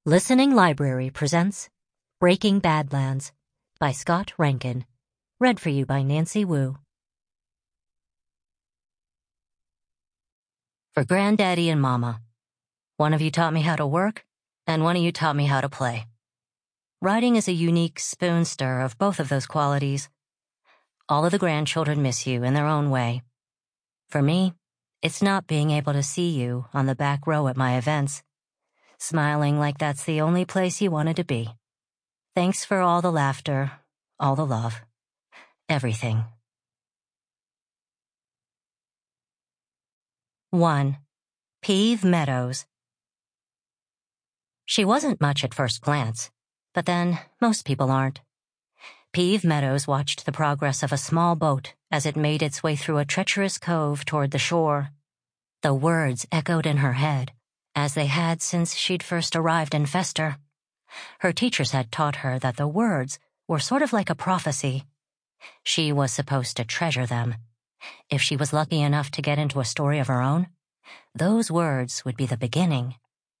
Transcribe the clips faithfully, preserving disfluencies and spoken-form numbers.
Listening Library presents Breaking Badlands by Scott Rankin. Read for you by Nancy Wu. For Granddaddy and Mama. One of you taught me how to work, and one of you taught me how to play. Writing is a unique spoon stir of both of those qualities. All of the grandchildren miss you in their own way. For me, it's not being able to see you on the back row at my events, smiling like that's the only place you wanted to be. Thanks for all the laughter, all the love, everything. One. Peeve Meadows. She wasn't much at first glance, but then most people aren't. Peeve Meadows watched the progress of a small boat as it made its way through a treacherous cove toward the shore. The words echoed in her head, as they had since she'd first arrived in Fester. Her teachers had taught her that the words were sort of like a prophecy. She was supposed to treasure them. If she was lucky enough to get into a story of her own, those words would be the beginning.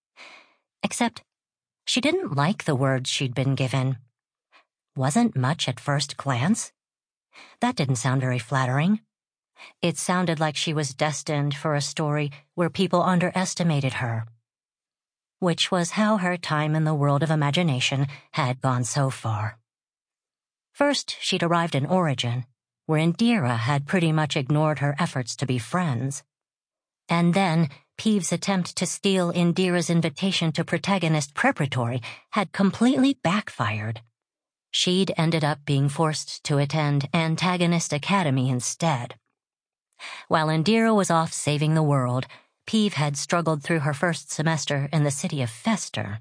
Except, she didn't like the words she'd been given. Wasn't much at first glance? That didn't sound very flattering. It sounded like she was destined for a story where people underestimated her. Which was how her time in the world of imagination had gone so far. First, she'd arrived in Origin, where Indira had pretty much ignored her efforts to be friends. And then, Peeve's attempt to steal Indira's invitation to Protagonist Preparatory had completely backfired. She'd ended up being forced to attend Antagonist Academy instead. While Indira was off saving the world, Peeve had struggled through her first semester in the city of Fester.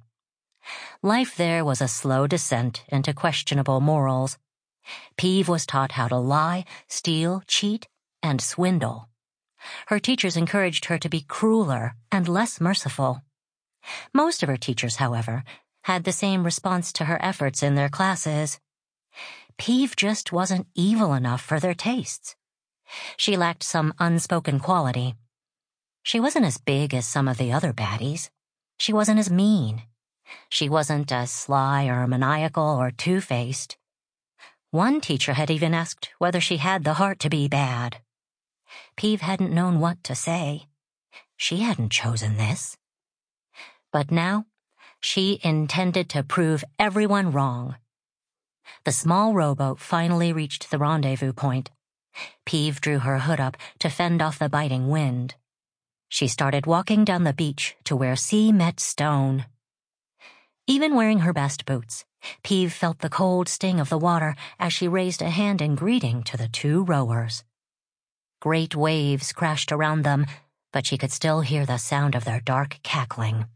Life there was a slow descent into questionable morals. Peeve was taught how to lie, steal, cheat, and swindle. Her teachers encouraged her to be crueler and less merciful. Most of her teachers, however, had the same response to her efforts in their classes. Peeve just wasn't evil enough for their tastes. She lacked some unspoken quality. She wasn't as big as some of the other baddies. She wasn't as mean. She wasn't as sly or maniacal or two-faced. One teacher had even asked whether she had the heart to be bad. Peeve hadn't known what to say. She hadn't chosen this. But now, she intended to prove everyone wrong. The small rowboat finally reached the rendezvous point. Peeve drew her hood up to fend off the biting wind. She started walking down the beach to where sea met stone. Even wearing her best boots, Peeve felt the cold sting of the water as she raised a hand in greeting to the two rowers. Great waves crashed around them, but she could still hear the sound of their dark cackling.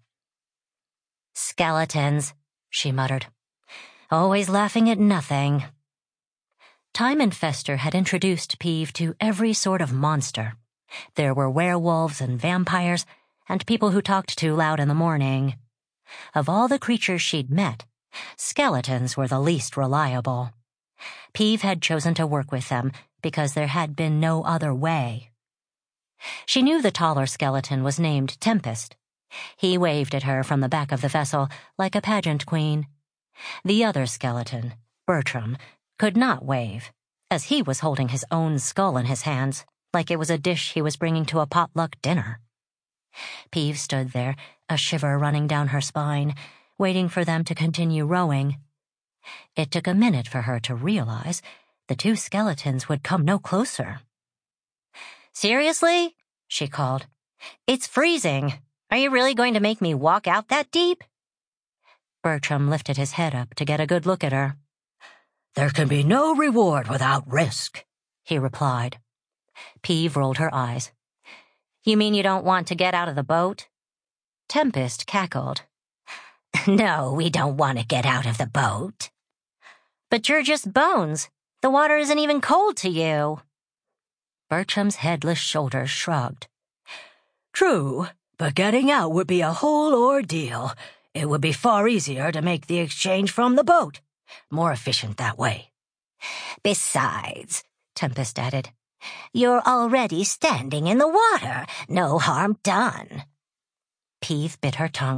"Skeletons," she muttered. "Always laughing at nothing." Time and Fester had introduced Peeve to every sort of monster. There were werewolves and vampires, and people who talked too loud in the morning. Of all the creatures she'd met, skeletons were the least reliable. Peeve had chosen to work with them because there had been no other way. She knew the taller skeleton was named Tempest. He waved at her from the back of the vessel like a pageant queen. The other skeleton, Bertram, could not wave, as he was holding his own skull in his hands, like it was a dish he was bringing to a potluck dinner. Peeve stood there, a shiver running down her spine, waiting for them to continue rowing. It took a minute for her to realize the two skeletons would come no closer. "Seriously?" she called. "It's freezing. Are you really going to make me walk out that deep?" Bertram lifted his head up to get a good look at her. "There can be no reward without risk," he replied. Peeve rolled her eyes. "You mean you don't want to get out of the boat?" Tempest cackled. "No, we don't want to get out of the boat." "But you're just bones. The water isn't even cold to you." Bertram's headless shoulders shrugged. "True, but getting out would be a whole ordeal. It would be far easier to make the exchange from the boat. More efficient that way." "Besides," Tempest added, "you're already standing in the water. No harm done." Peeve bit her tongue.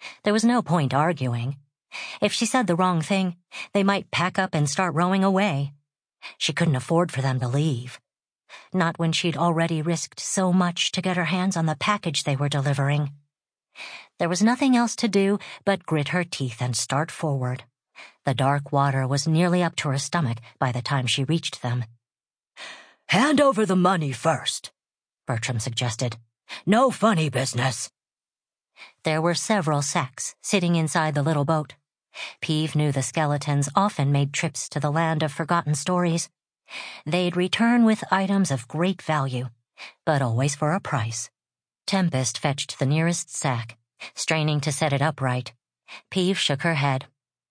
There was no point arguing. If she said the wrong thing, they might pack up and start rowing away. She couldn't afford for them to leave. Not when she'd already risked so much to get her hands on the package they were delivering. There was nothing else to do but grit her teeth and start forward. The dark water was nearly up to her stomach by the time she reached them. "Hand over the money first," Bertram suggested. "No funny business." There were several sacks sitting inside the little boat. Peeve knew the skeletons often made trips to the land of forgotten stories. They'd return with items of great value, but always for a price. Tempest fetched the nearest sack, straining to set it upright. Peeve shook her head.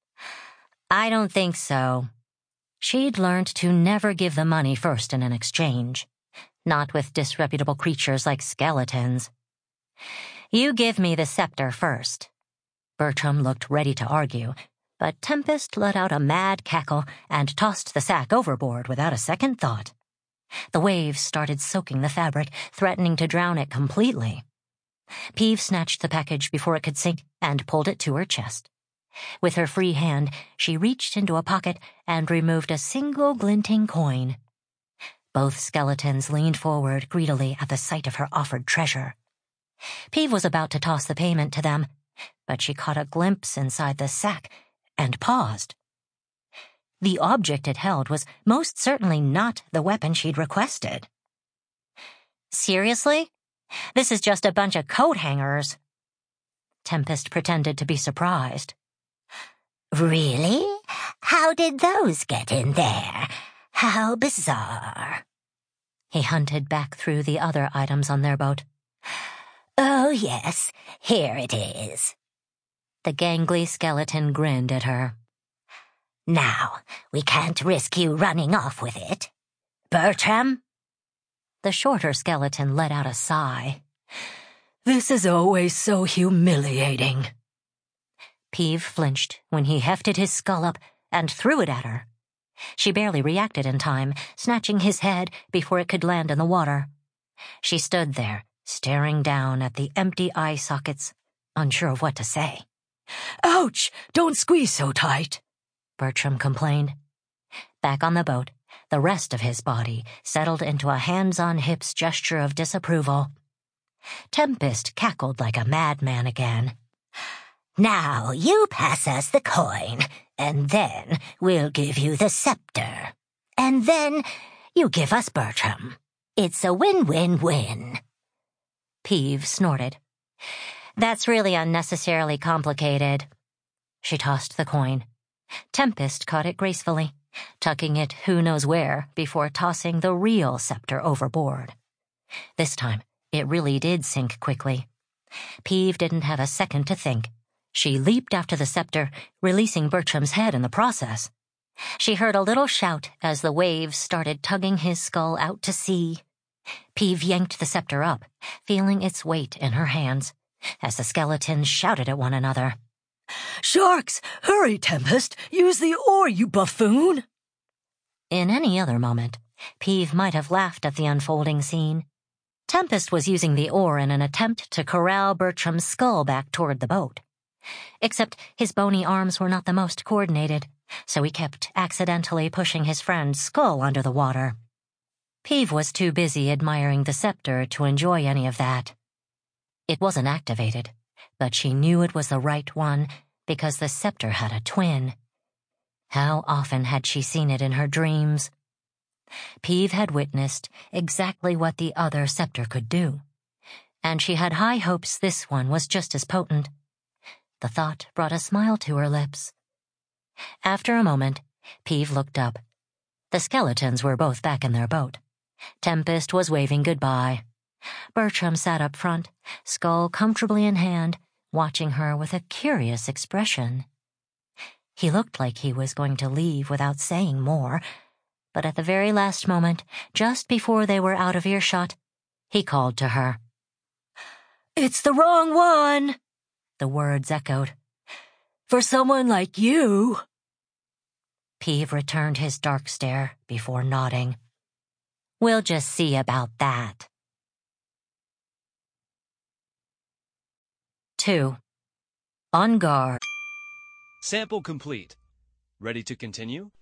"I don't think so." She'd learned to never give the money first in an exchange, not with disreputable creatures like skeletons. "You give me the scepter first." Bertram looked ready to argue, but Tempest let out a mad cackle and tossed the sack overboard without a second thought. The waves started soaking the fabric, threatening to drown it completely. Peeve snatched the package before it could sink and pulled it to her chest. With her free hand, she reached into a pocket and removed a single glinting coin. Both skeletons leaned forward greedily at the sight of her offered treasure. Peeve was about to toss the payment to them, but she caught a glimpse inside the sack and paused. The object it held was most certainly not the weapon she'd requested. "Seriously? This is just a bunch of coat hangers." Tempest pretended to be surprised. "Really? How did those get in there? How bizarre." He hunted back through the other items on their boat. "Oh, yes, here it is." The gangly skeleton grinned at her. "Now, we can't risk you running off with it. Bertram?" The shorter skeleton let out a sigh. "This is always so humiliating." Peeve flinched when he hefted his skull up and threw it at her. She barely reacted in time, snatching his head before it could land in the water. She stood there, staring down at the empty eye sockets, unsure of what to say. "Ouch! Don't squeeze so tight," Bertram complained. Back on the boat, the rest of his body settled into a hands-on-hips gesture of disapproval. Tempest cackled like a madman again. "Now you pass us the coin, and then we'll give you the scepter. And then you give us Bertram. It's a win-win-win." Peeve snorted. "That's really unnecessarily complicated." She tossed the coin. Tempest caught it gracefully, tucking it who knows where before tossing the real scepter overboard. This time, it really did sink quickly. Peeve didn't have a second to think. She leaped after the scepter, releasing Bertram's head in the process. She heard a little shout as the waves started tugging his skull out to sea. Peeve yanked the scepter up, feeling its weight in her hands, as the skeletons shouted at one another. "Sharks! Hurry, Tempest! Use the oar, you buffoon!" In any other moment, Peeve might have laughed at the unfolding scene. Tempest was using the oar in an attempt to corral Bertram's skull back toward the boat. Except his bony arms were not the most coordinated, so he kept accidentally pushing his friend's skull under the water. Peeve was too busy admiring the scepter to enjoy any of that. It wasn't activated, but she knew it was the right one because the scepter had a twin. How often had she seen it in her dreams? Peeve had witnessed exactly what the other scepter could do, and she had high hopes this one was just as potent. The thought brought a smile to her lips. After a moment, Peeve looked up. The skeletons were both back in their boat. Tempest was waving goodbye. Bertram sat up front, skull comfortably in hand, watching her with a curious expression. He looked like he was going to leave without saying more, but at the very last moment, just before they were out of earshot, he called to her. "It's the wrong one," the words echoed. "For someone like you." Peeve returned his dark stare before nodding. "We'll just see about that." Two. On guard. Sample complete. Ready to continue?